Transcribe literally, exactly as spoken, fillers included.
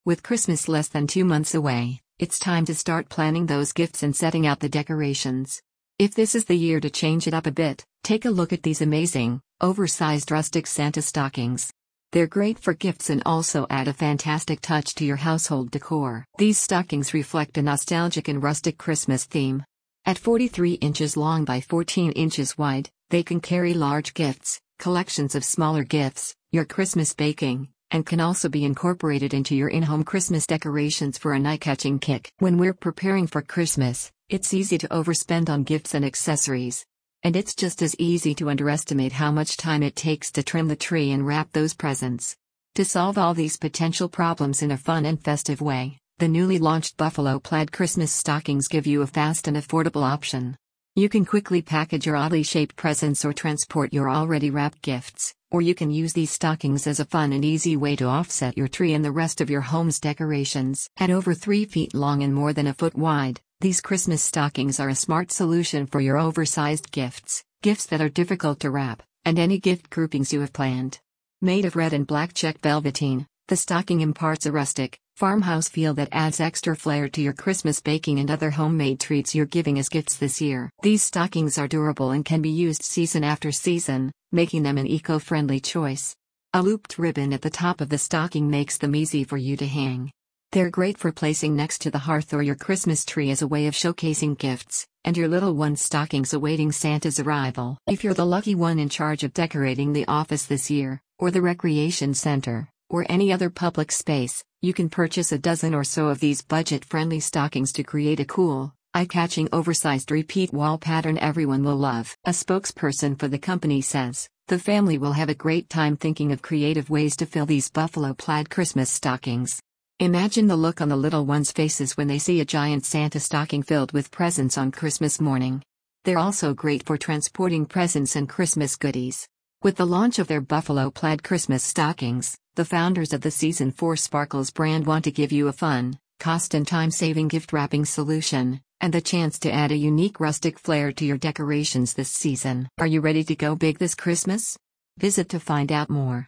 With Christmas less than two months away, it's time to start planning those gifts and setting out the decorations. If this is the year to change it up a bit, take a look at these amazing, oversized rustic Santa stockings. They're great for gifts and also add a fantastic touch to your household decor. These stockings reflect a nostalgic and rustic Christmas theme. At forty-three inches long by fourteen inches wide, they can carry large gifts, collections of smaller gifts, your Christmas baking, and can also be incorporated into your in-home Christmas decorations for an eye-catching kick. When we're preparing for Christmas, it's easy to overspend on gifts and accessories. And it's just as easy to underestimate how much time it takes to trim the tree and wrap those presents. To solve all these potential problems in a fun and festive way, the newly launched Buffalo Plaid Christmas Stockings give you a fast and affordable option. You can quickly package your oddly shaped presents or transport your already wrapped gifts, or you can use these stockings as a fun and easy way to offset your tree and the rest of your home's decorations. At over three feet long and more than a foot wide, these Christmas stockings are a smart solution for your oversized gifts, gifts that are difficult to wrap, and any gift groupings you have planned. Made of red and black check velveteen, the stocking imparts a rustic, farmhouse feel that adds extra flair to your Christmas baking and other homemade treats you're giving as gifts this year. These stockings are durable and can be used season after season, making them an eco-friendly choice. A looped ribbon at the top of the stocking makes them easy for you to hang. They're great for placing next to the hearth or your Christmas tree as a way of showcasing gifts, and your little one's stockings awaiting Santa's arrival. If you're the lucky one in charge of decorating the office this year, or the recreation center, or any other public space, you can purchase a dozen or so of these budget-friendly stockings to create a cool, eye-catching oversized repeat wall pattern everyone will love. A spokesperson for the company says, "The family will have a great time thinking of creative ways to fill these Buffalo Plaid Christmas stockings." Imagine the look on the little ones' faces when they see a giant Santa stocking filled with presents on Christmas morning. They're also great for transporting presents and Christmas goodies. With the launch of their Buffalo Plaid Christmas stockings, the founders of the Season four Sparkles brand want to give you a fun, cost and time-saving gift wrapping solution, and the chance to add a unique rustic flair to your decorations this season. Are you ready to go big this Christmas? Visit to find out more.